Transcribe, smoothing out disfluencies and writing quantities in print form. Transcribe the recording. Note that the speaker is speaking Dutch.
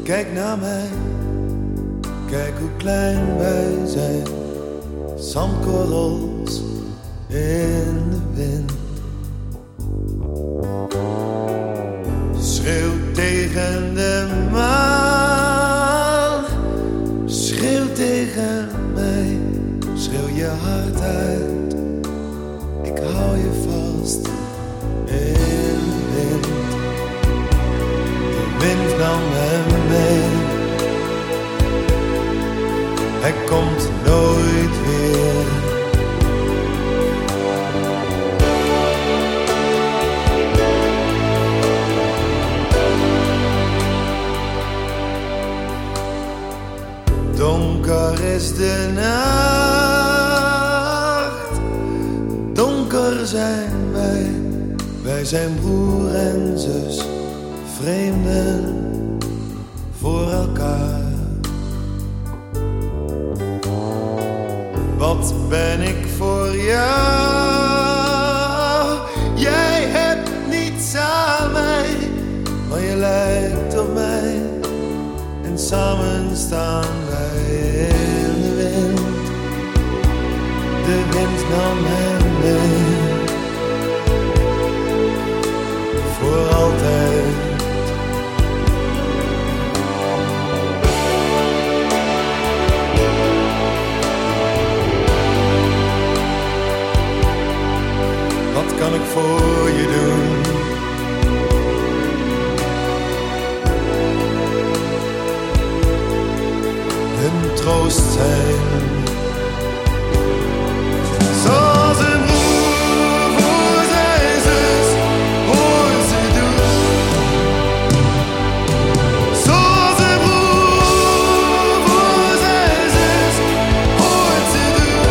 Kijk naar mij, kijk hoe klein wij zijn. Zandkorrels in de wind. Schreeuw tegen de maan, schreeuw tegen mij, schreeuw je hart uit. Ik hou je vast in de wind. De wind nam hem mee. Hij komt nooit weer. Donker is de nacht, donker zijn wij. Wij zijn broer en zus, vreemden voor elkaar. Wat ben ik voor jou? Jij hebt niets aan mij, maar je lijkt op mij. En samen staan wij in de wind. De wind nam hem mee. Voor altijd. Wat kan ik voor je doen? Hun troost zijn. Zoals een broer voor zijn zus, hoor ze doen. Zoals een broer voor zijn zus, hoor ze doen.